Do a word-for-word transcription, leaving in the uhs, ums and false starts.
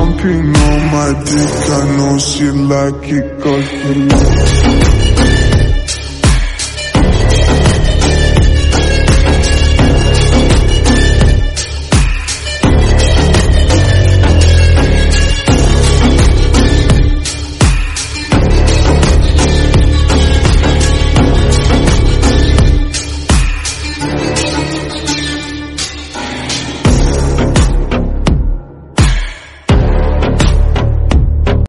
Pumping on my dick, I know she like it 'cause she